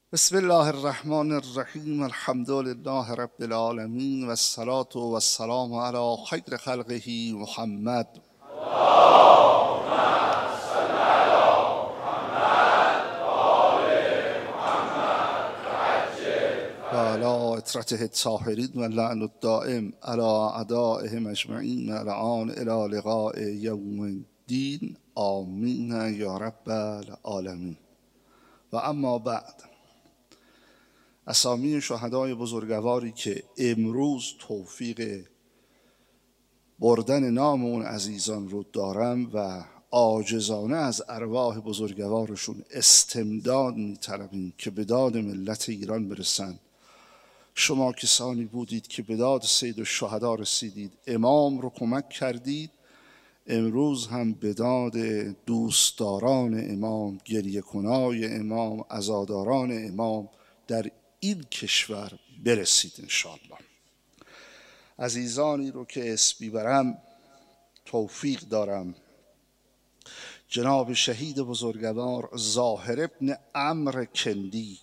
بسم الله الرحمن الرحیم. الحمد لله رب العالمین و الصلاة و السلام علی خیر خلقه محمد و علی اطرته الطاهرین و اللعن الدائم علی اعدائهم اجمعین الان الی لقاء یوم الدین. آمین یا رب العالمین. و اما بعد، اسامی شهدای بزرگواری که امروز توفیق بردن نام اون عزیزان رو دارم و عاجزانه از ارواح بزرگوارشون استمداد می‌طلبیم که به داد ملت ایران برسن. شما کسانی بودید که به داد سید الشهدا رسیدید، امام رو کمک کردید، امروز هم به داد دوستداران امام، گریه کنای امام، عزاداران امام در این کشور برسید انشاءالله. عزیزانی رو که اسم برم توفیق دارم، جناب شهید بزرگوار ظاهر ابن عمرو کندی،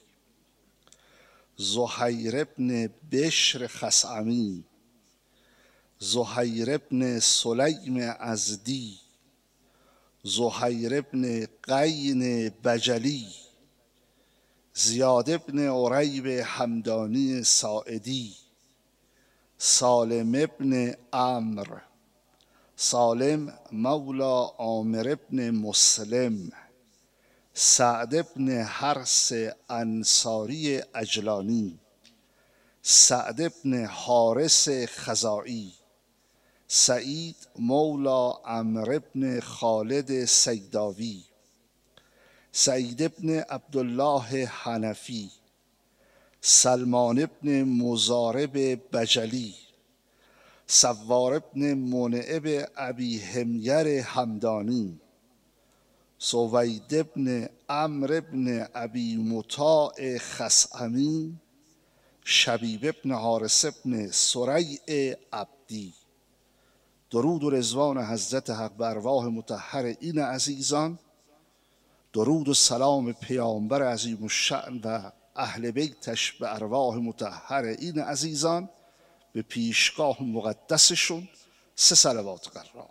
زهیر ابن بشر خثعمی، زهیر ابن سلیم ازدی، زهیر ابن قین بجلی، زیاد ابن عریب حمدانی ساعدی، سالم ابن عمرو، سالم مولا عامر ابن مسلم، سعد ابن حرس انصاری عجلانی، سعد ابن حارس خزاعی، سعید مولا عمرو ابن خالد سیداوی، سعید ابن عبدالله حنفی، سلمان ابن مزارب بجلی، سوار ابن منعب ابی حمیر حمدانی، سوید ابن عمرو ابن ابی مطاع خثعمی، شبیب ابن حارس ابن سریع عبدی. درود و رضوان حضرت حق بر ارواح مطهر این عزیزان، درود و سلام پیامبر عظیم الشأن و اهل بیتش به ارواح مطهر این عزیزان، به پیشگاه مقدسشون سه صلوات قرار.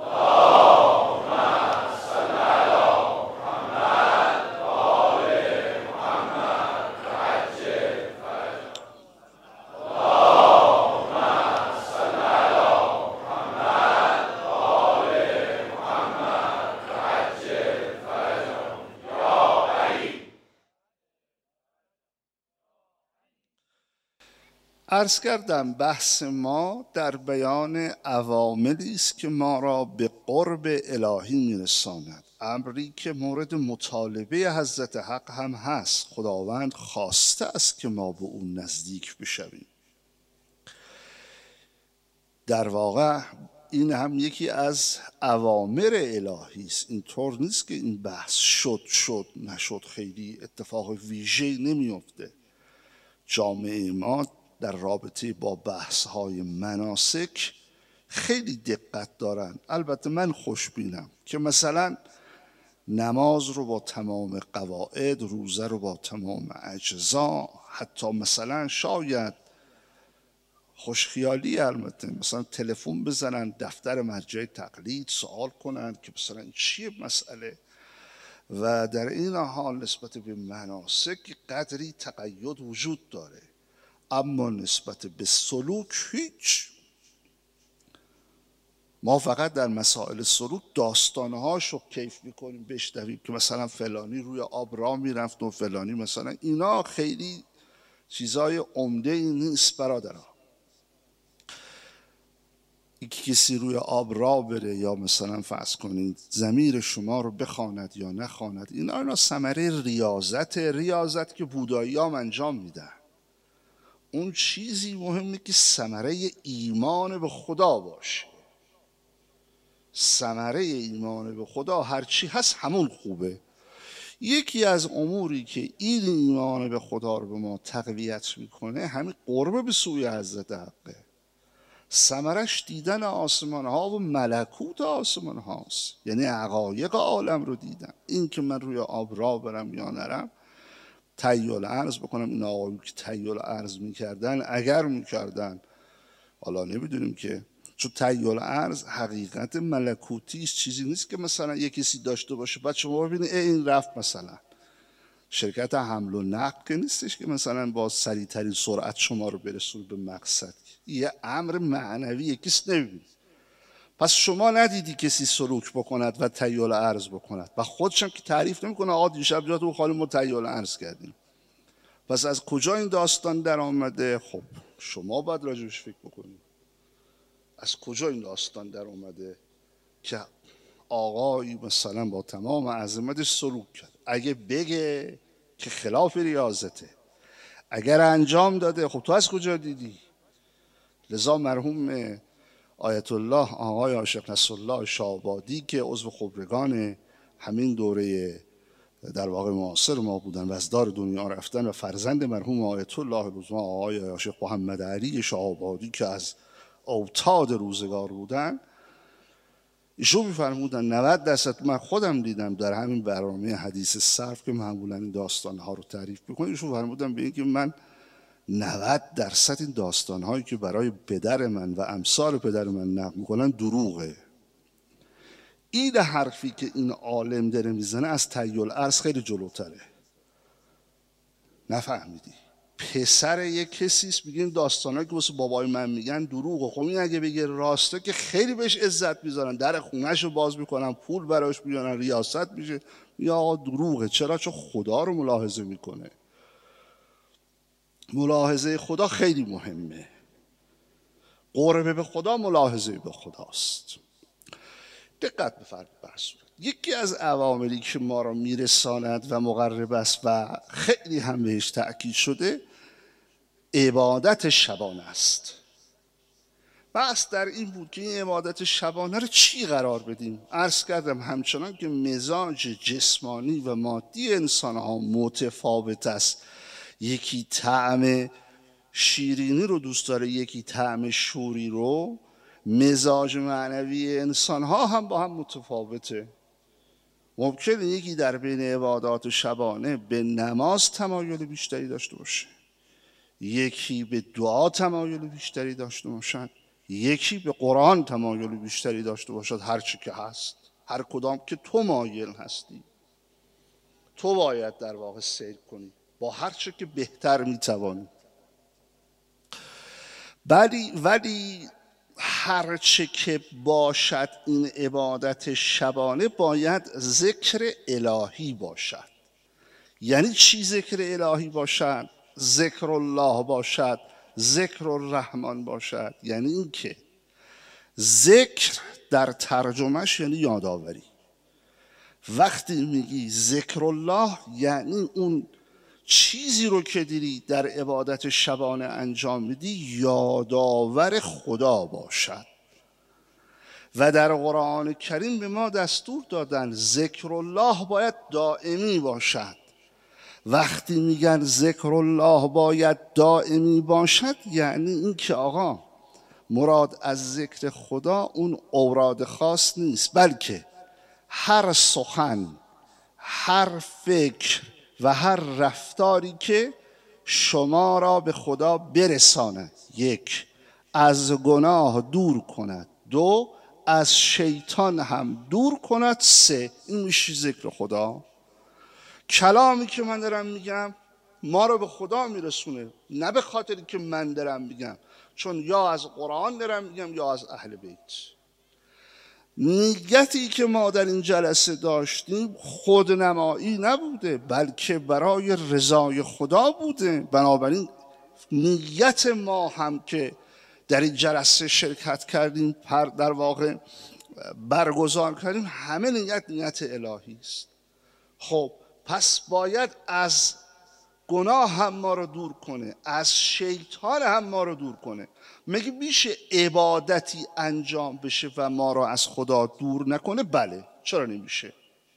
عرض کردم بحث ما در بیان عواملی است که ما را به قرب الهی میرساند، امری که مورد مطالبه حضرت حق هم هست. خداوند خواسته است که ما به اون نزدیک بشویم. در واقع این هم یکی از اوامر الهی است. اینطور نیست که این بحث شد نشد، خیلی اتفاق ویژه‌ای نمیفته. جامعه ما در رابطه با بحث‌های مناسک خیلی دقت دارن. البته من خوشبینم که مثلا نماز رو با تمام قواعد، روزه رو با تمام اجزا، حتی مثلا شاید خوشخیالی، البته مثلا تلفن بزنن دفتر مرجع تقلید سوال کنن که مثلا چیه مسئله، و در این حال نسبت به مناسک قدری تقید وجود داره، اما نسبت به سلوک هیچ. ما فقط در مسائل سلوک داستانهاش رو کیف میکنیم، بشنویم که مثلا فلانی روی آب راه میرفت و فلانی مثلا، اینا خیلی چیزای عمده ای نیست برادران. کسی روی آب راه بره یا مثلا فرض کنید ضمیر شما رو بخواند یا نخواند، اینا ثمره ریاضت که بودایی هم انجام میدن. اون چیزی مهمه که ثمره ایمان به خدا باشه. ثمره ایمان به خدا هرچی هست همون خوبه. یکی از اموری که این ایمان به خدا رو به ما تقویت میکنه همین قرب به سوی حضرت حقه. ثمرش دیدن آسمان ها و ملکوت آسمان هاست، یعنی حقایق عالم رو دیدن. این که من روی آب راه برم یا نرم تحیل عرض بکنم این آقایون که تحیل عرض میکردن، اگر میکردن، حالا نمیدونیم که، چون تحیل عرض حقیقت ملکوتی است، چیزی نیست که مثلا یک کسی داشته باشه بعد شما ببینید این رفت. مثلا شرکت حمل و نقل که نیستش که مثلا با سریعترین سرعت شما رو برسونه به مقصد، یه امر معنوی کسی نمیبینید. پس شما ندیدی کسی سلوک بکند و تحیل عرض بکند و خودش هم که تعریف نمیکنه آقا دیشب جاتون خالی ما تحیل عرض کردیم. پس از کجا این داستان در آمده؟ خب شما باید راجبش فکر بکنید. از کجا این داستان در آمده که آقایی مثلا با تمام عظمتش سلوک کرد؟ اگه بگه که خلاف ریاضته، اگر انجام داده، خب تو از کجا دیدی؟ لذا مرحوم آیت الله آقای عاشق نصرالله شاه‌آبادی که عضو خبرگان همین دوره در واقع معاصر ما بودن و از دار دنیا رفتن و فرزند مرحوم آیت الله العظما آقای عاشق محمد علی شاه‌آبادی که از اوتاد روزگار بودن، ایشون می‌فرمودن 90%، من خودم دیدم در همین برنامه حدیث صرف که معمولا این داستان‌ها رو تعریف می‌کنه، ایشون فرمودن به اینکه من 90% این داستان‌هایی که برای پدر من و امثال پدر من نقل می‌کنن دروغه. این حرفی که این عالم داره میزنه از تحیل عرض خیلی جلوتره. نفهمیدی؟ پسر یک کسیست میگه این داستانایی که واسه بابای من میگن دروغه. خب این اگه بگه راسته که خیلی بهش عزت میذارن، در خونه‌ش رو باز میکنن، پول براش میارن، ریاست میشه. یا آقا دروغه. چرا؟ چون خدا رو ملاحظه میکنه. ملاحظه خدا خیلی مهمه. قربه به خدا ملاحظه به خداست. دقت بفرمایید. یکی از عواملی که ما را میرساند و مقرب است و خیلی هم بهش تأکید شده عبادت شبانه است. بحث در این بود که این عبادت شبانه رو چی قرار بدیم؟ عرض کردم همچنان که مزاج جسمانی و مادی انسان ها متفاوت است، یکی طعم شیرینی رو دوست داره، یکی طعم شوری رو، مزاج معنوی انسان ها هم با هم متفاوته. ممکنه یکی در بین عبادات شبانه به نماز تمایل بیشتری داشته باشه، یکی به دعا تمایل بیشتری داشته باشد، یکی به قرآن تمایل بیشتری داشته باشد. هر چی که هست، هر کدام که تو مایل هستی تو باید در واقع سیر کنی با هر چی که بهتر میتوانی. ولی هر چه که باشد این عبادت شبانه باید ذکر الهی باشد. یعنی چی ذکر الهی باشد؟ ذکر الله باشد، ذکر الرحمن باشد. یعنی این که ذکر در ترجمهش یعنی یادآوری. وقتی میگی ذکر الله یعنی اون چیزی رو که دیدی در عبادت شبانه انجام میدی یادآور خدا باشد. و در قرآن کریم به ما دستور دادن ذکر الله باید دائمی باشد. وقتی میگن ذکر الله باید دائمی باشد یعنی این که آقا مراد از ذکر خدا اون اوراد خاص نیست، بلکه هر سخن، هر فکر و هر رفتاری که شما را به خدا برساند، یک، از گناه دور کند، دو، از شیطان هم دور کند، سه، این میشه ذکر خدا. کلامی که من دارم میگم ما رو به خدا میرسونه، نه به خاطری که من دارم میگم، چون یا از قرآن دارم میگم یا از اهل بیت. نیتی که ما در این جلسه داشتیم خودنمایی نبوده بلکه برای رضای خدا بوده. بنابراین نیت ما هم که در این جلسه شرکت کردیم، در واقع برگزار کردیم، همه نیت الهی است. خب پس باید از گناه هم ما رو دور کنه، از شیطان هم ما رو دور کنه. مگه میشه عبادتی انجام بشه و ما رو از خدا دور نکنه؟ بله، چرا نمیشه؟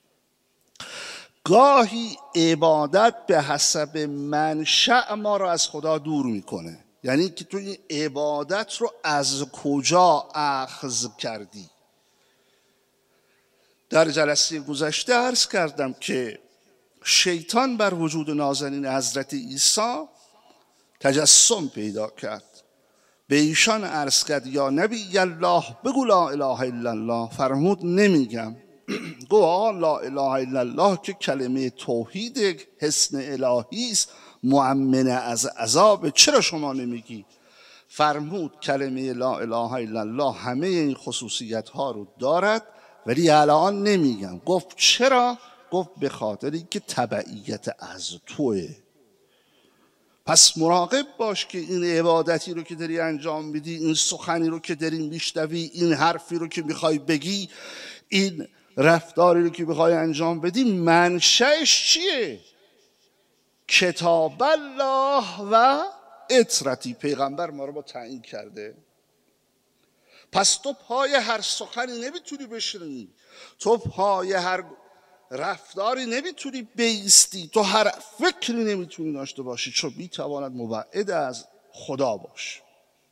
گاهی عبادت به حسب منشأ ما رو از خدا دور میکنه. یعنی که تو این عبادت رو از کجا اخذ کردی. در جلسه گذشته عرض کردم که شیطان بر وجود نازنین حضرت عیسی تجسم پیدا کرد. به ایشان عرض کرد یا نبی الله بگو لا اله الا الله. فرمود نمیگم. گو آقا لا اله الا الله که کلمه توحید حسن الهی است، مؤمنه از عذاب، چرا شما نمیگی؟ فرمود کلمه لا اله الا الله همه این خصوصیت ها رو دارد ولی الان نمیگم. گفت چرا؟ گفت به خاطر اینکه تبعیت از توه. پس مراقب باش که این عبادتی رو که داری انجام میدی، این سخنی رو که داری میشنوی، این حرفی رو که میخوای بگی، این رفتاری رو که میخوای انجام بدی منشأش چیه؟ کتاب الله و اطرتی. پیغمبر ما رو با تعیین کرده. پس تو پای هر سخنی نمیتونی بشنوی، تو پای هر رفتاری نمیتونی بیستی، تو هر فکری نمیتونی داشته باشی، چون میتواند مبعد از خدا باش.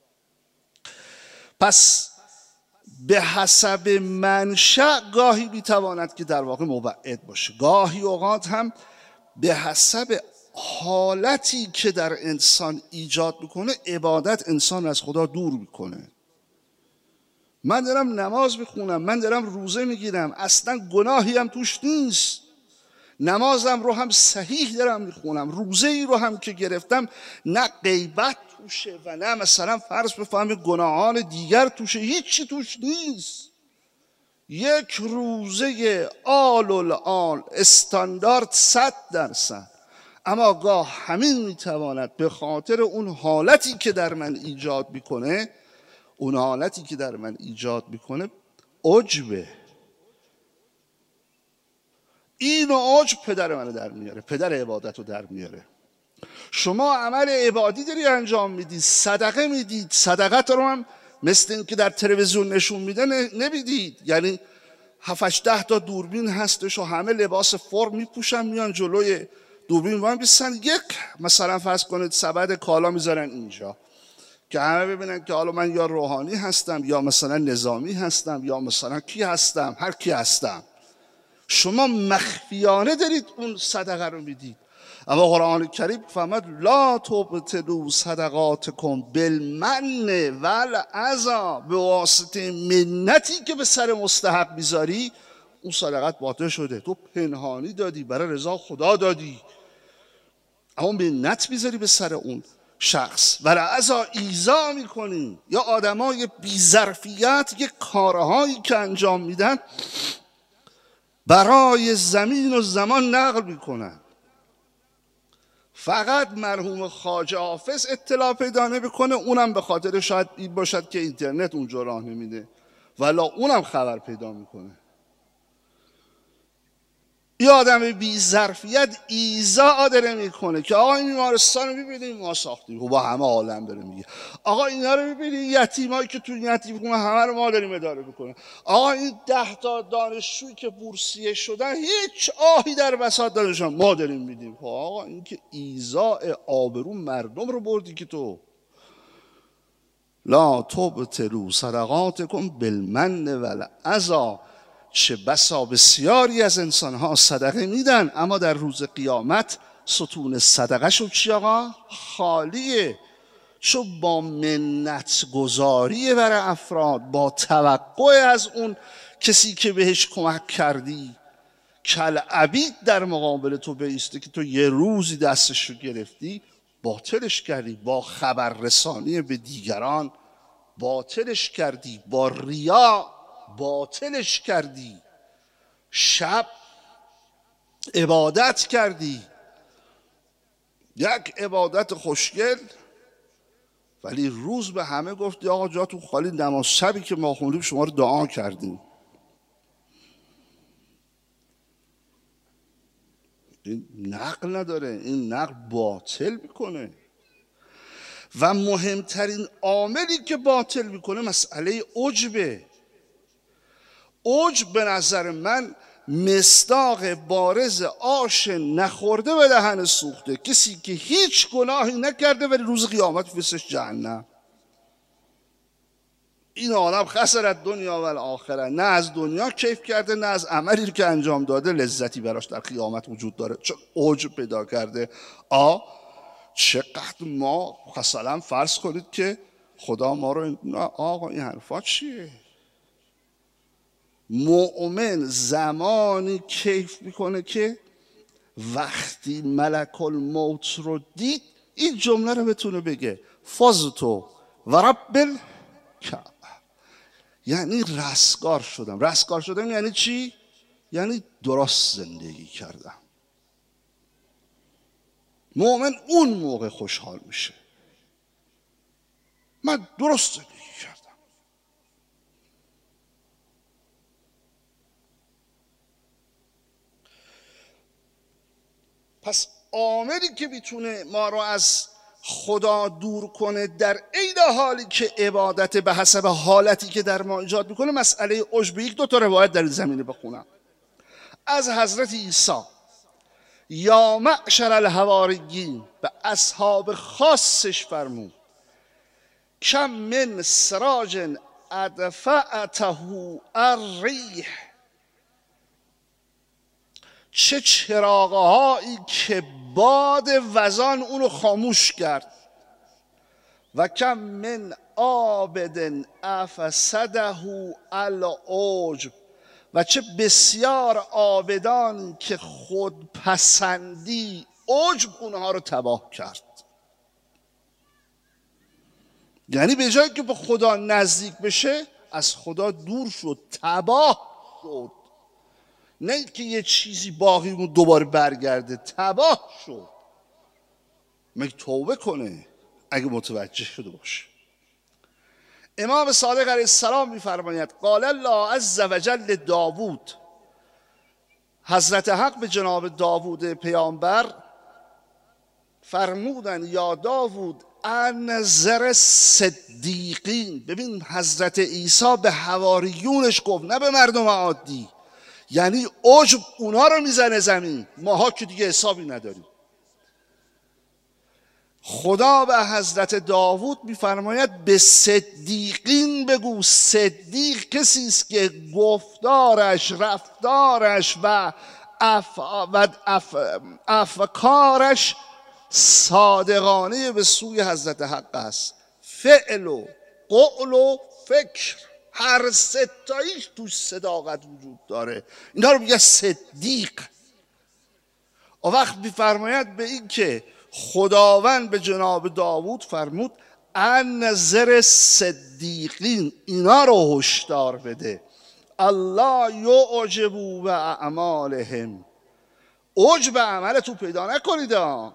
پس به حسب منشأ گاهی میتواند که در واقع مبعد باشه، گاهی اوقات هم به حسب حالتی که در انسان ایجاد میکنه عبادت انسان از خدا دور میکنه. من دارم نماز میخونم، من دارم روزه میگیرم، اصلا گناهی هم توش نیست، نمازم رو هم صحیح دارم میخونم، روزه ای رو هم که گرفتم نه غیبت توشه و نه مثلا فرض بفهم گناهان دیگر توشه، هیچی توش نیست. یک روزه آل الآل استاندارد 100%. اما گاه همین میتواند به خاطر اون حالتی که در من ایجاد میکنه، اون حالتی که در من ایجاد میکنه عجبه. این عجب پدر منو در میاره، پدر عبادت رو در میاره. شما عمل عبادی داری انجام میدید، صدقه میدید، صدقه رو هم مثل این که در تلویزیون نشون میده نمیدید. یعنی 7-8 تا دوربین هستش و همه لباس فرم میپوشن میان جلوی دوربین وام بیستن، یک مثلا فرض کنید سبد کالا میذارن اینجا که همه ببینن که حالا من یا روحانی هستم یا مثلا نظامی هستم یا مثلا کی هستم، هر کی هستم. شما مخفیانه دارید اون صدقه رو میدید. اما قرآن کریم فرمود لا تبطلوا صدقاتکم بالمن والعذا، به واسطه منتی که به سر مستحق میذاری اون صدقات باطل شده. تو پنهانی دادی، برای رضا خدا دادی، اما منت میذاری به سر اون شخص، والعذا ایذا میکنی. یا آدمای بی‌ظرفیت یک کارهایی که انجام میدن برای زمین و زمان نقل میکنن، فقط مرحوم خواجه حافظ اطلاع پیدا نمیکنه، اونم به خاطر شاید این باشد که اینترنت اونجا راه نمیده، ولی اونم خبر پیدا میکنه. یه آدم بی ظرفیت ایذا داره میکنه که آقا این بیمارستان رو میبینیم ما ساختیم و با همه عالم داره میگه، آقا اینا رو میبینیم یتیمایی که تو یتیمخونه همه رو ما داریم اداره میکنه، آقا این 10 تا دانشجویی که بورسیه شدن هیچ آهی در بساط دانشجو ما داریم میدیم. آقا این که ایذاء آبرو مردم رو بردی که تو. لا تبطلوا صدقاتکم بالمن والعذا. چه بسا بسیاری از انسانها صدقه میدن اما در روز قیامت ستون صدقه شو چی آقا؟ خالیه. چون با منت گذاری برای افراد، با توقع از اون کسی که بهش کمک کردی کل عبید در مقابل تو بیسته که تو یه روزی دستش رو گرفتی، باطلش کردی. با خبررسانی به دیگران باطلش کردی، با ریا باطلش کردی، شب عبادت کردی، یک عبادت خوشگل، ولی روز به همه گفتی آقا جاتون خالی، نماز شبی که ما خوندیم شما رو دعا کردیم. این نقل نداره، این نقل باطل میکنه. و مهمترین عاملی که باطل میکنه مسئله عجبه. عجب به نظر من مصداق بارز آش نخورده به دهن سوخته. کسی که هیچ گناهی نکرده ولی روز قیامت فرستش جهنم. این آدم خسر دنیا و الاخره، نه از دنیا کیف کرده نه از عملی که انجام داده لذتی براش در قیامت وجود داره، چون عجب پیدا کرده. چقدر ما مثلا فرض کنید که خدا ما رو، آقا این حرفا چیه؟ مؤمن زمانی کیف میکنه که وقتی ملک الموت رو دید این جمله رو بتونه بگه فزتو و رب الکعبه، یعنی رستگار شدم. رستگار شدم یعنی چی؟ یعنی درست زندگی کردم. مؤمن اون موقع خوشحال میشه، من درست زندگی کردم. پس عاملی که میتونه ما رو از خدا دور کنه در عین حالی که عبادت به حسب حالتی که در ما ایجاد میکنه مسئله عجب. یک دو تا روایت در این زمینه بخونم از حضرت عیسی. یا معشر الحواریین، به اصحاب خاصش فرمود کم من سراج ادفعته الریح، چه چراغهایی که باد وزان اونو خاموش کرد. و کم من عابد افسده العجب، و چه بسیار عابدانی که خودپسندی عجب اونها رو تباه کرد. یعنی به جایی که به خدا نزدیک بشه از خدا دور شد، تباه شد. نه که یه چیزی باقی بود دوباره برگرده، تباه شد. مگه توبه کنه اگه متوجه شده باشه. امام صادق علیه السلام میفرماید قال الله عز وجل داوود، حضرت حق به جناب داوود پیامبر فرمودن یا داوود انذر صدیقین. ببین حضرت عیسی به حواریونش گفت، نه به مردم عادی. یعنی عجب اونا رو میزنه زمین، ماها که دیگه حسابی نداریم. خدا به حضرت داوود میفرماید به صدیقین بگو. صدیق کسی است که گفتارش، رفتارش و افکارش صادقانه به سوی حضرت حق است. فعل و قول و فکر هر ستایش توش صداقت وجود داره. اینا رو میگه صدیق. و وقت میفرماید به این که خداوند به جناب داوود فرمود انذر صدیقین، اینا رو هشدار بده. الله یعجب باعمالهم، عجب عمل تو پیدا نکنید.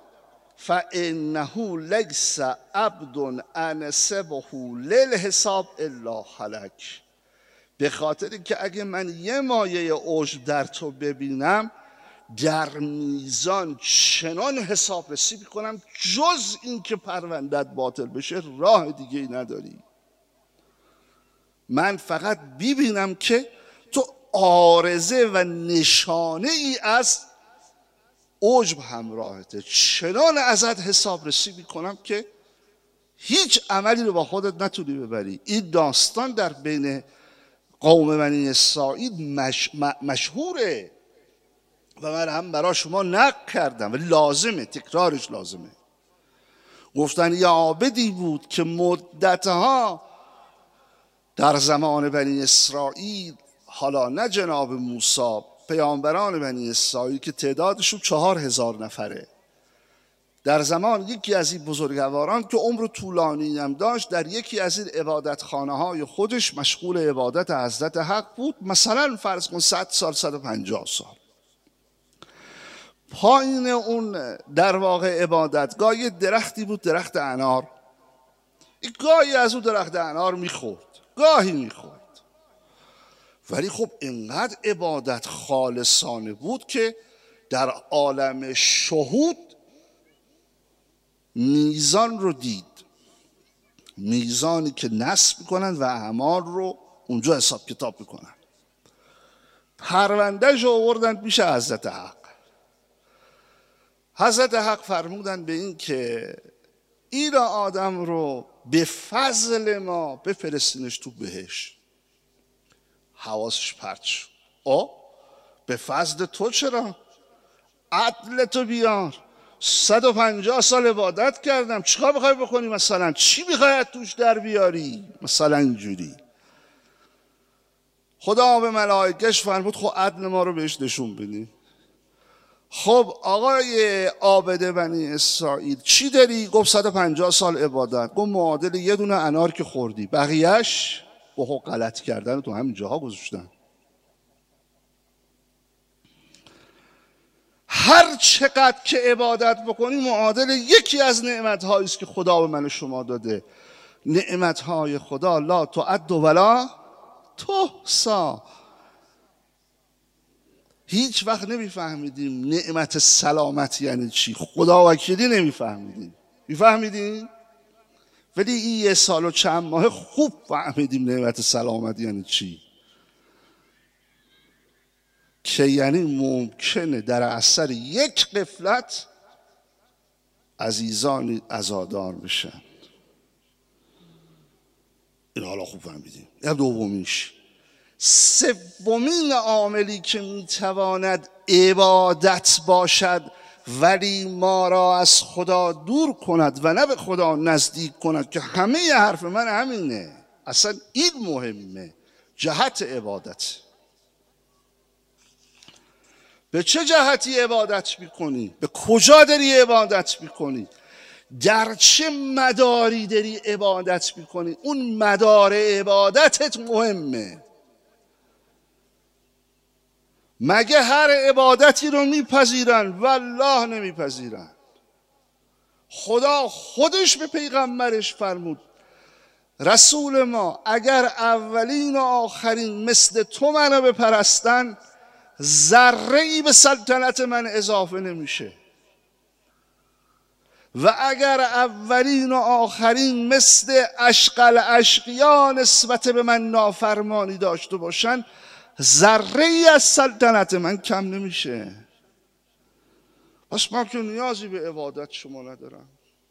فانه لیس عبد انسبه للحساب الا هلک. به خاطر که اگه من یه مایه عجب در تو ببینم در میزان چنان حساب رسی میکنم جز این که پروندت باطل بشه راه دیگه ای نداری. من فقط ببینم که تو عارضه و نشانه ای از عجب همراهته، چنان ازت حساب رسی میکنم که هیچ عملی رو با خودت نتونی ببری. این داستان در بین قوم بنی اسرائیل مشهوره و من هم برای شما نقل کردم ولی لازمه، تکرارش لازمه. گفتن یه عابدی بود که مدتها در زمان بنی اسرائیل، حالا نه جناب موسی، پیامبران بنی اسرائیل که تعدادشون 4000 نفره، در زمان یکی از این بزرگواران که عمر طولانی هم داشت در یکی از این عبادتخانه های خودش مشغول عبادت حضرت حق بود. مثلا فرض کن 100 سال 150 سال. پایین اون در واقع عبادتگاه یه درختی بود، درخت انار. گاهی از اون درخت انار میخورد، گاهی میخورد، ولی خب اینقدر عبادت خالصانه بود که در عالم شهود میزان رو دید، میزانی که نصب میکنن و اعمال رو اونجا حساب کتاب میکنن. پروندهش رو آوردن پیش حضرت حق. حضرت حق فرمودن به این که این آدم رو به فضل ما بفرستینش تو بهشت. حواسش پرت شد. به فضل تو چرا؟ عدل تو بیار. 150 سال عبادت کردم، چیکار بخوای بکنی؟ مثلا چی میخوای توش در بیاری؟ مثلا اینجوری. خدا به ملائکه‌اش فرمود خب عدل ما رو بهش نشون بدی. خب آقای عابد بنی اسرائیل چی داری؟ گفت 150 سال عبادت. گفت معادل یه دونه انار که خوردی، بقیهش گفت غلط کردن تو همین جاها گذاشتن. هر چقدر که عبادت بکنی معادل یکی از نعمت‌هایی است که خدا به من و شما داده. نعمت‌های خدا لا تعد ولا تحصی. هیچ وقت نمیفهمیدیم نعمت سلامت یعنی چی. خدا وکیلی نمیفهمیدیم. میفهمیدیم؟ ولی این 1 سال و چند ماه خوب فهمیدیم نعمت سلامت یعنی چی. که یعنی ممکنه در اثر یک غفلت عزیزانی عزادار بشن. این حالا خوب فهمیدیم. این دومیش. سومین عاملی که میتواند عبادت باشد ولی ما را از خدا دور کند و نه به خدا نزدیک کند، که همه حرف من همینه، اصلا این مهمه، جهت عبادت. به چه جهتی عبادت میکنی؟ به کجا داری عبادت میکنی؟ در چه مداری داری عبادت میکنی؟ اون مدار عبادتت مهمه. مگه هر عبادتی رو میپذیرن؟ والله نمیپذیرن. خدا خودش به پیغمبرش فرمود رسول ما اگر اولین و آخرین مثل تو منو بپرستن ذره‌ای به سلطنت من اضافه نمیشه، و اگر اولین و آخرین مثل اشقل اشقیا نسبت به من نافرمانی داشته باشن ذره‌ای از سلطنت من کم نمیشه. پس من که نیازی به عبادت شما ندارم.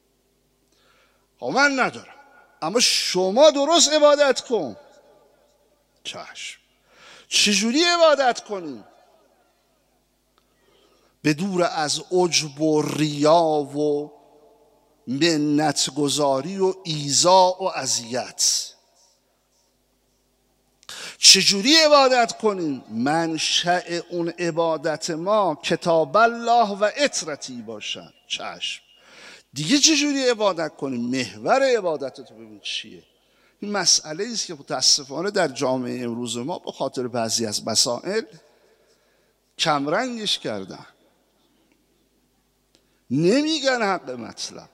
من ندارم، اما شما درست عبادت کن. چشم. چجوری عبادت کنیم؟ به دور از عجب و ریا و منتگذاری و ایذا و اذیت. چجوری عبادت کنیم؟ منشأ اون عبادت ما کتاب الله و اطرتی باشن. چشم. دیگه چجوری عبادت کنیم؟ محور عبادت تو ببین چیه. این مسئله ایست که متاسفانه در جامعه امروز ما به خاطر بعضی از مسائل کمرنگش کردن. نمیگن حق مطلب،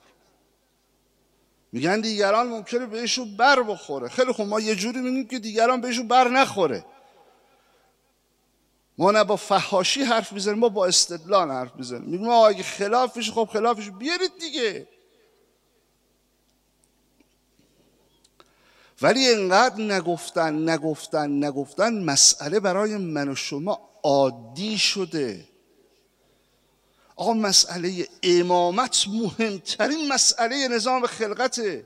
میگن دیگران ممکنه بهشون بر بخوره. خیلی خوب، ما یه جوری میگیم که دیگران بهشون بر نخوره. ما نه با فحاشی حرف میزنیم، ما با استدلال حرف میزنیم. میگیم آقا اگه خلافش، خب خلافش بیارید دیگه. ولی اینقدر نگفتن مسئله برای من و شما عادی شده. آقا مسئله امامت مهمترین مسئله نظام خلقته.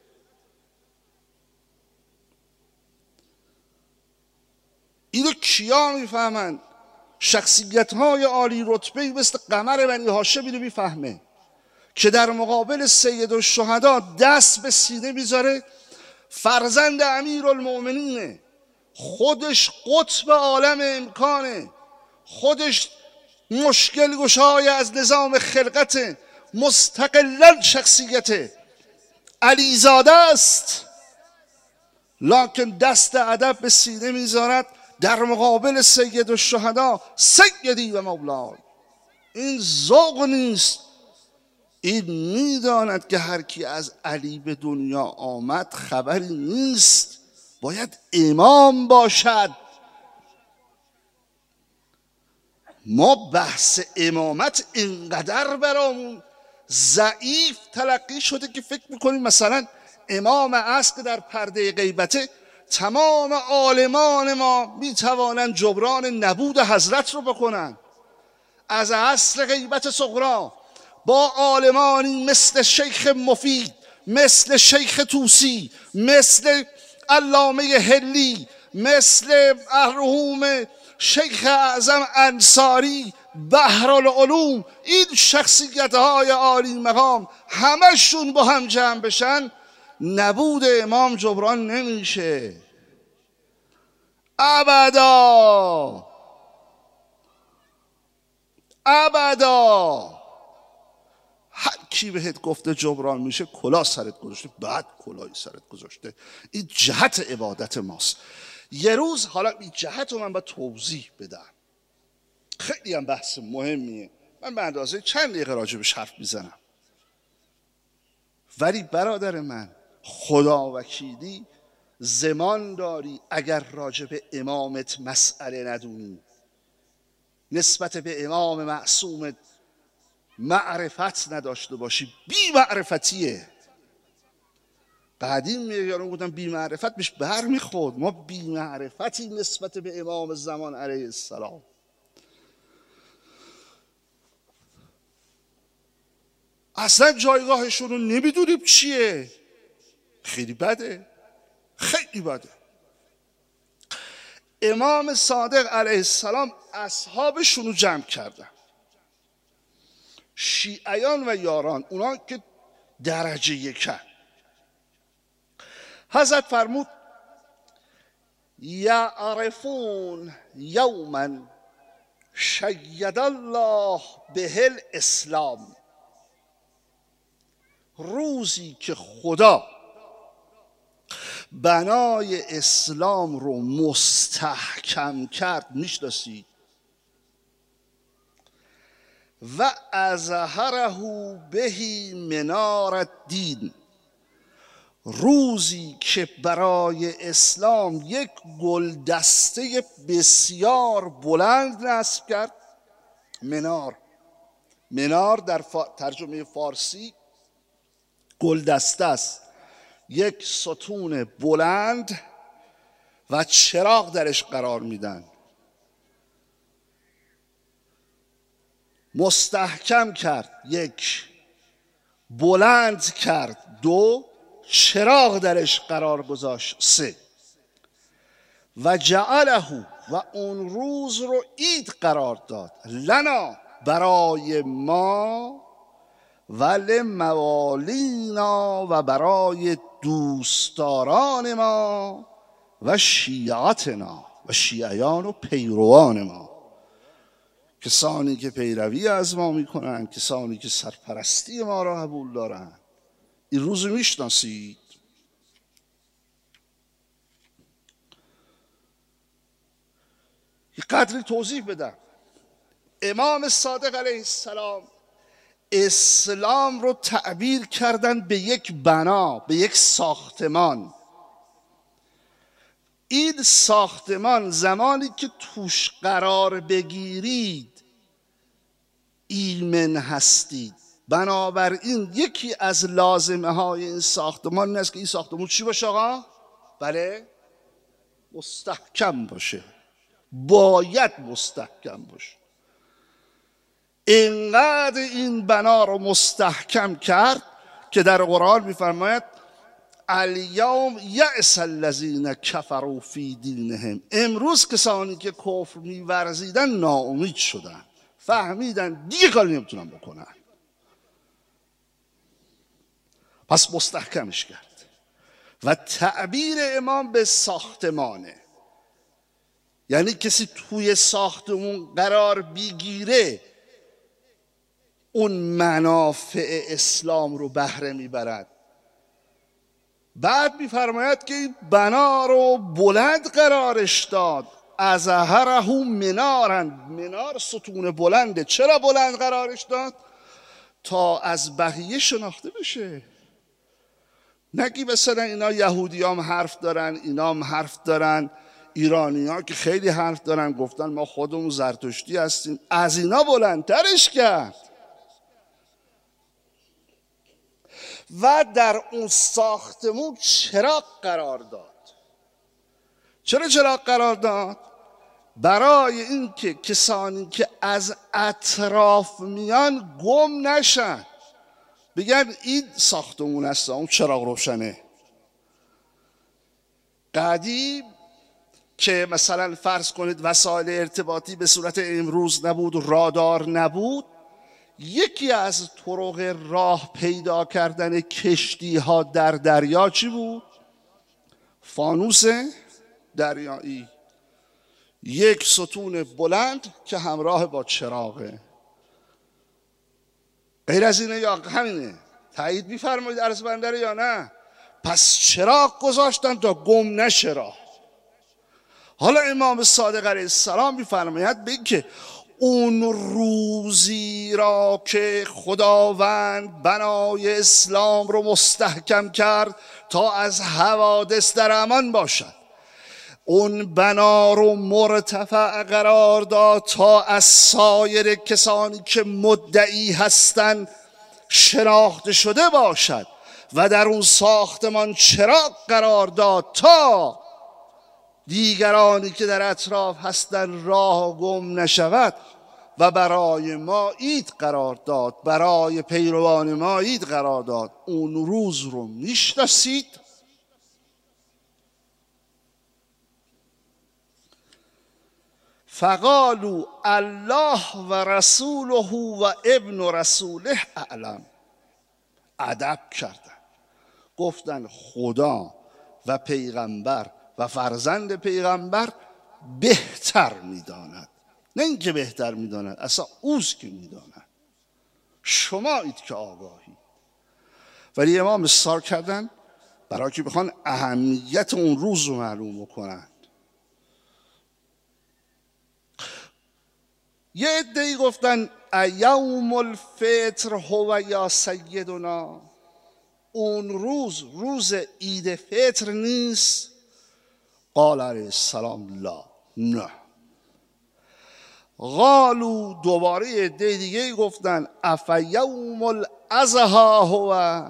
اینو کیا میفهمن؟ شخصیت‌های عالی رتبه‌ای مثل قمر بنی هاشم اینو میفهمه که در مقابل سید الشهدا دست به سینه میذاره. فرزند امیرالمؤمنینه، خودش قطب عالم امکانه، خودش مشکل گشای از نظام خلقت، مستقلا شخصیت علیزاده است، لکن دست ادب به سینه میذارد در مقابل سید الشهدا سیدی و مولای. این ذوق نیست. این میداند که هر کی از علی به دنیا آمد خبری نیست، باید امام باشد. ما بحث امامت اینقدر برامون ضعیف تلقی شده که فکر میکنیم مثلا امام عصر در پرده غیبته تمام عالمان ما میتوانند جبران نبود حضرت رو بکنن. از عصر غیبت صغرا با عالمانی مثل شیخ مفید، مثل شیخ طوسی، مثل علامه هلی، مثل مرحوم شیخ اعظم انصاری، بحرالعلوم، این شخصیت های عالی مقام همشون با هم جمع بشن، نبود امام جبران نمیشه ابدا ابدا. هر کی بهت گفته جبران میشه کلاه سرت گذاشته، بعد کلاهی سرت گذاشته. این جهت عبادت ماست. یه روز، حالا این جهت رو من باید توضیح بدم، خیلی هم بحث مهمیه، من به اندازه چند دقیقه راجبش حرف میزنم، ولی برادر من خدا وکیلی زمان داری اگر راجب امامت مسئله ندونی، نسبت به امام معصومت معرفت نداشته باشی، بی معرفتیه. قدیم یارون گفتن بی معرفت بهش بر میخورد، ما بی معرفتی نسبت به امام زمان علیه السلام. اصلا جایگاهشون رو نمیدونیم چیه. خیلی بده، خیلی بده. امام صادق علیه السلام اصحابشون رو جمع کردن، شیعیان و یاران، اونا که درجه یکن. حضرت فرمود یعرفون یوما شید الله به الاسلام، روزی که خدا بنای اسلام رو مستحکم کرد، میشناسید، و ازهره بهی منار الدین، روزی که برای اسلام یک گلدسته بسیار بلند نصب کرد. منار در ترجمه فارسی گلدسته است، یک ستون بلند و چراغ درش قرار میدن. مستحکم کرد، یک، بلند کرد، دو، چراغ درش قرار گذاشت، سه. و جعله، و اون روز رو عید قرار داد، لنا، برای ما، و لموالینا، و برای دوستداران ما، و شیعتنا، و شیعیان و پیروان ما، کسانی که پیروی از ما میکنن، کسانی که سرپرستی ما را قبول دارن. این روز میشناسید؟ یه قدری توضیح بدم. امام صادق علیه السلام اسلام رو تعبیر کردن به یک بنا، به یک ساختمان. این ساختمان زمانی که توش قرار بگیرید ایمن هستید. بنابراین یکی از لازمه های این ساختمان این است که این ساختمان چی باشه آقا؟ بله، مستحکم باشه، باید مستحکم باشه. اینقدر این بنا رو مستحکم کرد که در قرآن میفرماید الیوم یأس الذین کفروا فی دینهم، امروز کسانی که کفر میورزیدن ناامید شدن، فهمیدن دیگه کاری نمیتونن بکنن، پس مستحکمش کرد. و تعبیر امام به ساختمانه، یعنی کسی توی ساختمون قرار بگیره اون منافع اسلام رو بهره میبرد. بعد میفرماید که این بنا رو بلند قرارش داد، ازهره منارن، منار ستون بلنده. چرا بلند قرارش داد؟ تا از بقیه شناخته بشه. نگی مثلا اینا یهودی هم حرف دارن، اینا هم حرف دارن، ایرانی ها که خیلی حرف دارن، گفتن ما خودمون زرتشتی هستیم، از اینا بلندترش کرد. و در اون ساختمون چراغ قرار داد. چرا چراغ قرار داد؟ برای اینکه کسانی که از اطراف میان گم نشن. بگن این ساختمون است، اون چراغ روشنه. قدیم که مثلا فرض کنید وسایل ارتباطی به صورت امروز نبود، رادار نبود، یکی از طرق راه پیدا کردن کشتی ها در دریا چی بود؟ فانوس دریایی، یک ستون بلند که همراه با چراغه. غیر از اینه یا همینه؟ تایید می‌فرمایید عرض بنده یا نه؟ پس چراغ گذاشتن تا گم نشه راه. حالا امام صادق علیه السلام می‌فرماید بگه که اون روزی را که خداوند بنای اسلام رو مستحکم کرد تا از حوادث در امان باشد، اون بنا رو مرتفع قرار داد تا از سایر کسانی که مدعی هستند شناخته شده باشد و در اون ساختمان چراغ قرار داد تا دیگرانی که در اطراف هستند راه گم نشود و برای ما عید قرار داد، برای پیروان ما عید قرار داد. اون روز رو میشناسید؟ فقالوا الله و رسوله و ابن رسوله اعلم. ادب کردن، گفتن خدا و پیغمبر و فرزند پیغمبر بهتر میداند. نه اینکه بهتر میداند، اصلا اوست که میداند، شمایید که آگاهی. ولی امام اصرار کردن برای که بخوان اهمیت اون روز رو معلوم بکنن. یه عده‌ای گفتن یوم الفطر هو یا سیدنا، اون روز روز عید فطر نیست؟ قال علیه السلام لا، نه. قالو دوباره یه عده دیگه گفتن افیوم الاضحی هو،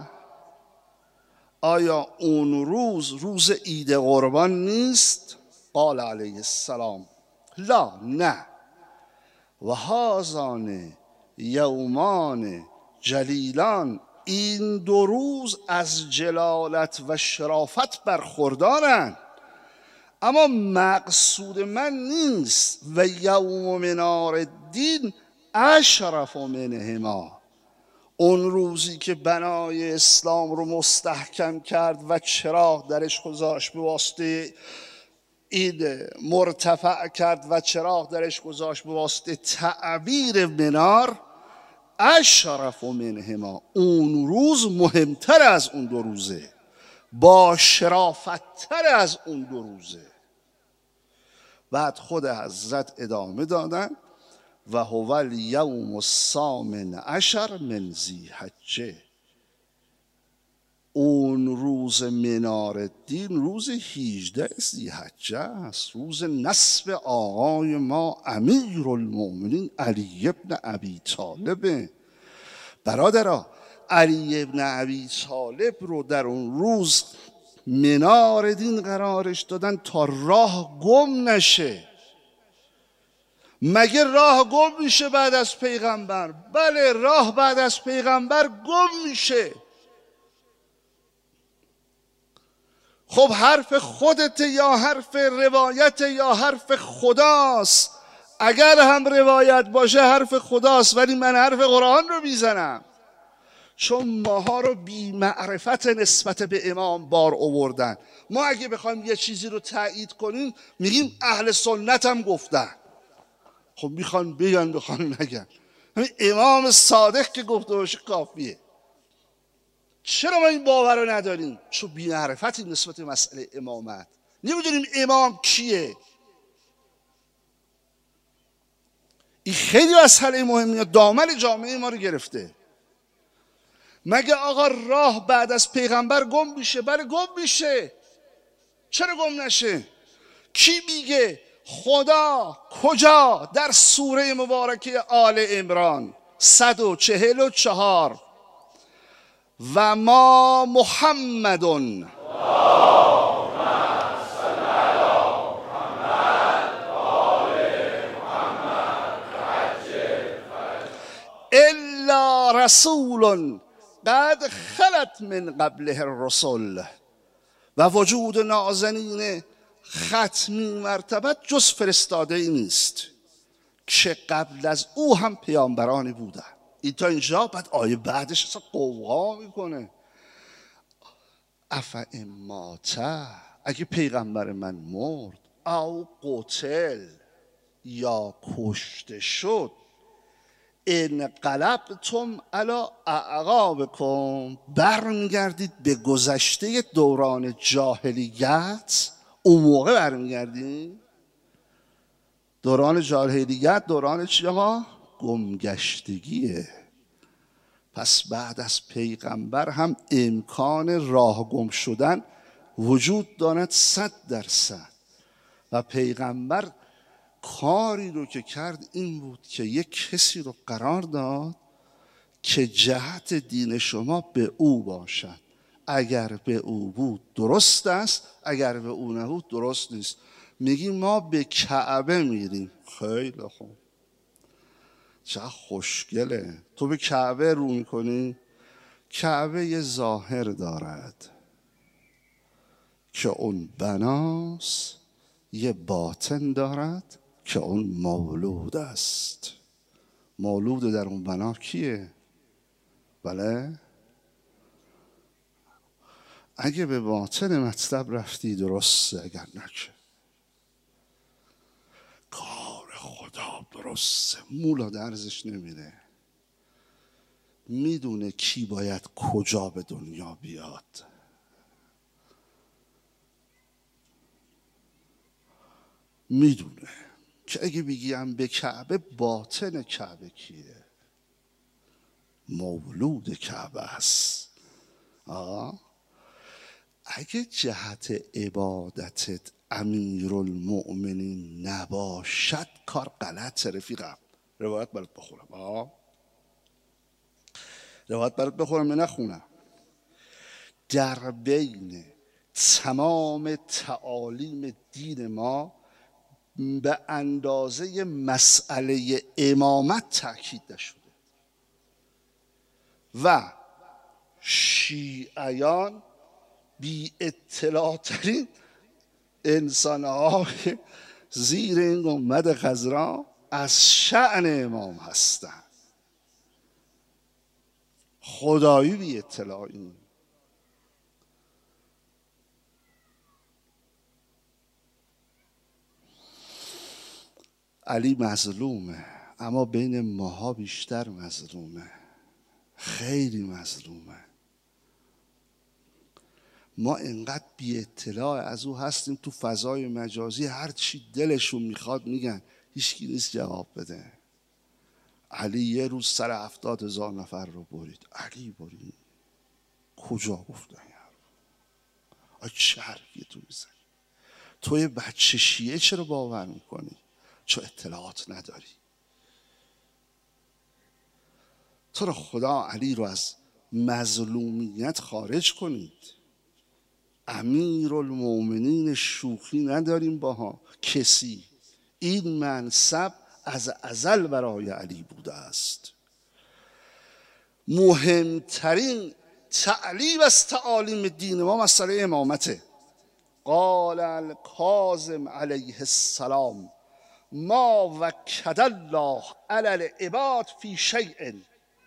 آیا اون روز روز عید قربان نیست؟ قال علیه السلام لا، نه. و هازان یومان جلیلان، این دو روز از جلالت و شرافت برخوردارند، اما مقصود من نیست. و یوم منار الدین اشرف منهما، اون روزی که بنای اسلام رو مستحکم کرد و چراغ درش گذاشت به واسطه عید، مرتفع کرد و چراغ درش گذاشت به واسطه تعبیر منار، اشرف منهما، اون روز مهمتر از اون دو روزه، با شرافتتر از اون دو روزه. بعد خود حضرت ادامه دادن و هو الیوم الثامن عشر من ذی‌حجه، اون روز منار الدین روز 18 ذی‌حجه است، روز نصب آقای ما امیرالمؤمنین علی ابن ابی طالب. برادرها، علی ابن ابی طالب رو در اون روز منار دین قرارش دادن تا راه گم نشه. مگه راه گم میشه بعد از پیغمبر؟ بله، راه بعد از پیغمبر گم میشه. خب حرف خودت یا حرف روایت یا حرف خداست؟ اگر هم روایت باشه حرف خداست، ولی من حرف قرآن رو میزنم، چون ماها رو بی معرفت نسبت به امام بار آوردن. ما اگه بخوایم یه چیزی رو تایید کنیم میگیم اهل سنت هم گفتن. خب میخوان بگن بخوان نگن، همین امام صادق که گفته باشه کافیه. چرا ما این باور رو نداریم؟ چون بی معرفتی نسبت به مسئله امامت، نمیدونیم امام کیه. این خیلی مسئله مهمیه، دامن جامعه ما رو گرفته. مگه آقا راه بعد از پیغمبر گم میشه؟ بله گم میشه. چرا گم نشه؟ کی میگه؟ خدا کجا؟ در سوره مبارکه آل عمران 144 و ما محمد الا رسول قد خلت من قبله الرسل و وجود نازنین ختمی مرتبت جز فرستاده ای نیست که قبل از او هم پیامبرانی بودن. این تا اینجا. بعد آیه بعدش اصلا قوقا میکنه اف اماته، اگه پیغمبر من مرد، او قتل یا کشته شد، انقلبتم علی اعقابکم، برمیگردید به گذشته دوران جاهلیت. اون موقع برمیگردید. دوران جاهلیت دوران چی آقا؟ گمگشتگیه. پس بعد از پیغمبر هم امکان راه گم شدن وجود دارد 100%. و پیغمبر کاری رو که کرد این بود که یک کسی رو قرار داد که جهت دین شما به او باشد. اگر به او بود درست است، اگر به او نبود درست نیست. میگیم ما به کعبه میریم. خیلی خوب، چه خوشگله. تو به کعبه رو میکنی. کعبه یه ظاهر دارد که اون بناست، یه باطن دارد که اون مولود است. مولود در اون بنا کیه؟ بله؟ اگه به باطن مطلب رفتی درسته، اگر نکه کار خدا درسته. مولا درزش نمیره. میدونه کی باید کجا به دنیا بیاد. میدونه که اگه بگیم به کعبه، باطن کعبه کیه؟ مولود کعبه است. اگه جهت عبادتت امیرالمؤمنین نباشد کار غلطه رفیقم. روایت برات بخورم. روایت برات بخورم یا نخونم؟ در بین تمام تعالیم دین ما به اندازه مسئله امامت تأکید نشده و شیعیان بی اطلاع ترین انسان‌های زیر این گنبد خضرا از شأن امام هستند. خدایی بی اطلاعی. علی مظلومه، اما بین ماها بیشتر مظلومه. خیلی مظلومه. ما انقدر بی اطلاع از او هستیم تو فضای مجازی، هر چی دلشون میخواد میگن، هیچکی نیست جواب بده. علی یه روز سر 70,000 نفر رو برید. علی برید؟ کجا گفتن یارو؟ چه حرفیه تو میزنی؟ توی بچه شیعه چرا باور میکنی؟ چون اطلاعات نداری. تو رو خدا علی رو از مظلومیت خارج کنید. امیرالمؤمنین شوخی نداریم باها کسی. این منصب از ازل برای علی بوده است. مهمترین تعلیم از تعالیم دین ما مسئله امامته. قال الکاظم علیه السلام ما وکد الله علی العباد فی شیء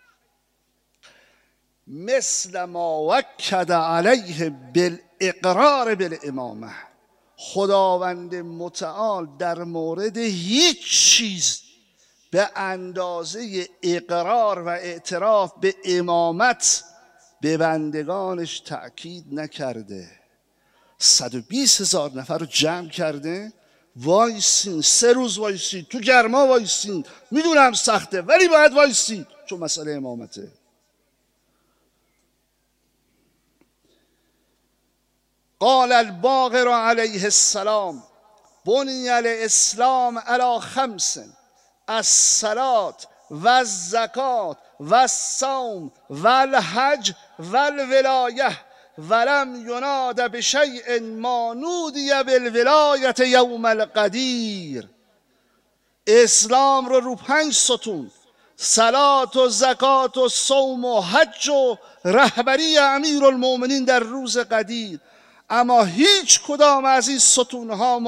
مثل ما وکد علیه بالاقرار بالامامه. خداوند متعال در مورد هیچ چیز به اندازه اقرار و اعتراف به امامت به بندگانش تأکید نکرده. 120,000 نفر رو جمع کرده، وایسین 3 روز وایسین، تو گرما وایسین، میدونم سخته ولی باید وایسین چون مسئله امامته. قال الباقر علیه السلام بنی الاسلام علی 5: الصلاة و الزکات و الصوم و الحج و الولایه ولم یناد بشیء ما نودی بالولایت یوم القدیر. اسلام رو 5 ستون: صلات و زکات و صوم و حج و رهبری امیرالمومنین در روز قدیر، اما هیچ کدام از این ستونها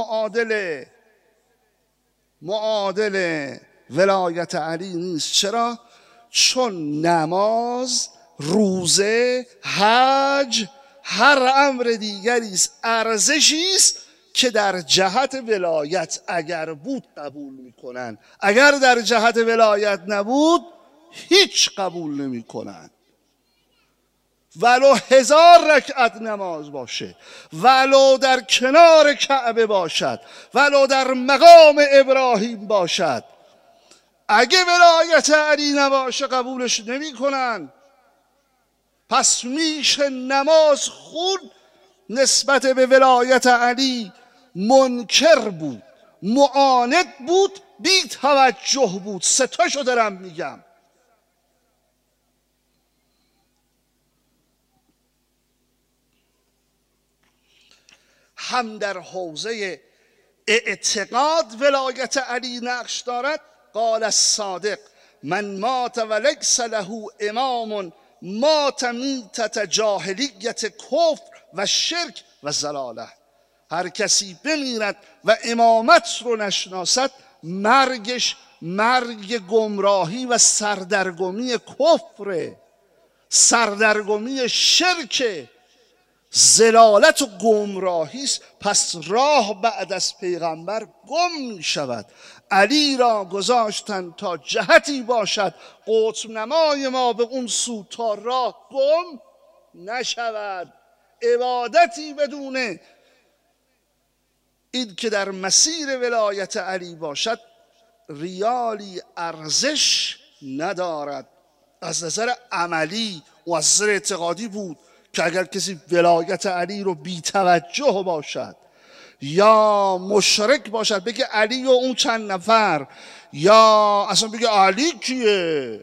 معادل ولایت علی نیست. چرا؟ چون نماز، روزه، حج، هر امر دیگری است، ارزشی است که در جهت ولایت اگر بود قبول میکنن، اگر در جهت ولایت نبود هیچ قبول نمیکنن. ولو 1000 رکعت نماز باشه، ولو در کنار کعبه باشد، ولو در مقام ابراهیم باشد، اگه ولایت علی نباشه قبولش نمیکنن. پس میشه نماز خود نسبت به ولایت علی منکر بود، معاند بود، بی توجه بود. ستاشو دارم میگم. هم در حوزه اعتقاد ولایت علی نقش دارد. قال الصادق من مات ولیس له امام مات میتت جاهلیت کفر و شرک و ضلاله. هر کسی بمیرد و امامت رو نشناسد، مرگش مرگ گمراهی و سردرگمی کفر، سردرگمی شرک، ضلالت و گمراهی است. پس راه بعد از پیغمبر گم می شود. علی را گذاشتن تا جهتی باشد قطب نمای ما به اون سو، تا راه گم نشود. عبادتی بدون این که در مسیر ولایت علی باشد ریالی ارزش ندارد. از نظر عملی و از نظر اعتقادی بود که اگر کسی ولایت علی رو بی توجه باشد یا مشرک باشد، بگه علی و اون چند نفر، یا اصلا بگه علی کیه،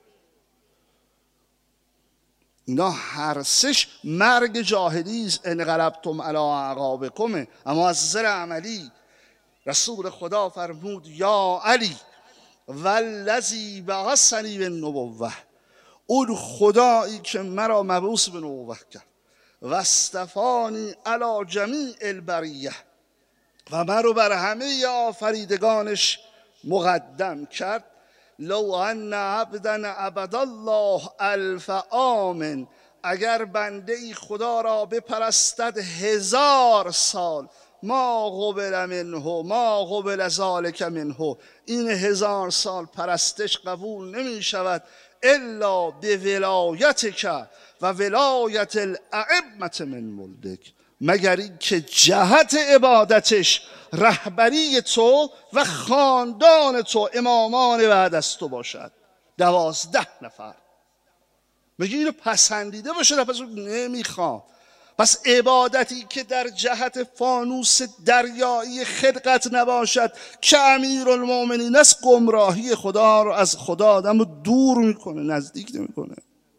اینا هر سش مرگ جاهلی است. انقلبتم علی اعقابکم. اما از نظر عملی رسول خدا فرمود یا علی والذی بعثنی بالنبوة، اون خدایی که مرا مبعوث به نبوت کرد، و اصطفانی علی جمیع البریه، و مرا بر همه آفریدگانش مقدم کرد. لو ان عبدا عبد الله 1000 عام، اگر بنده ای خدا را بپرستد 1000 سال، ما قبل منه ما قبل ذالک منه، این 1000 سال پرستش قبول نمی شود الا به ولایتک و ولایت الائمه من ملدک، مگر این که جهت عبادتش رهبری تو و خاندان تو، امامان بعد از تو باشد. 12 نفر مگه اینو پسندیده باشه؟ پس نمیخوام. پس عبادتی که در جهت فانوس دریایی خلقت نباشد که امیرالمومنین است، گمراهی خدا رو از خدا آدم رو دور میکنه، نزدیک نمیکنه.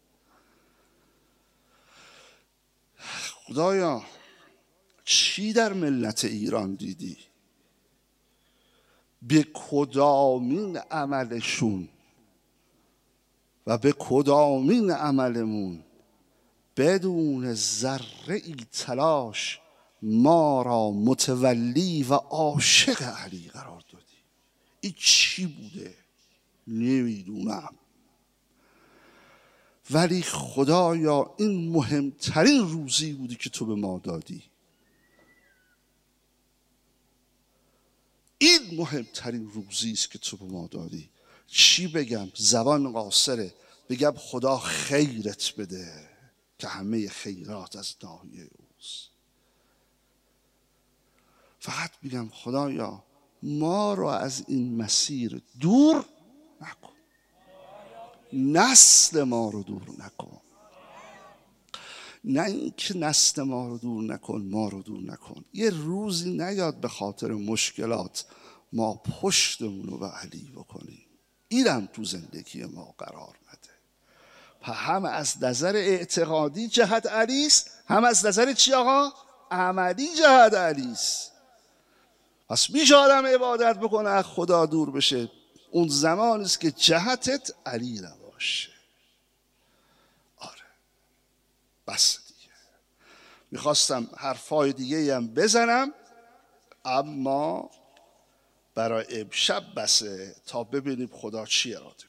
خدایا چی در ملت ایران دیدی؟ به کدامین عملشون و به کدامین عملمون بدون ذره ای تلاش ما را متولی و عاشق علی قرار دادی؟ این چی بوده؟ نمیدونم، ولی خدایا این مهمترین روزی بودی که تو به ما دادی. این مهمترین روزی است که تو به ما دادی. چی بگم؟ زبان قاصره بگم خدا خیرت بده که همه خیرات از ناحیه اوست. فقط بگم خدایا ما رو از این مسیر دور نکن، نسل ما رو دور نکن. نه اینکه نسل ما رو دور نکن، ما رو دور نکن. یه روزی نیاد به خاطر مشکلات ما پشتمون رو به علی بکنیم. اینم تو زندگی ما قرار نده. هم از نظر اعتقادی جهت علی است، هم از نظر چی آقا؟ عملی جهت علی است. پس میشه آدم عبادت بکنه از خدا دور بشه، اون زمانی است که جهتت علی نباشه. آره بس دیگه. میخواستم حرفای دیگه هم بزنم اما برای امشب بسه تا ببینیم خدا چی اراده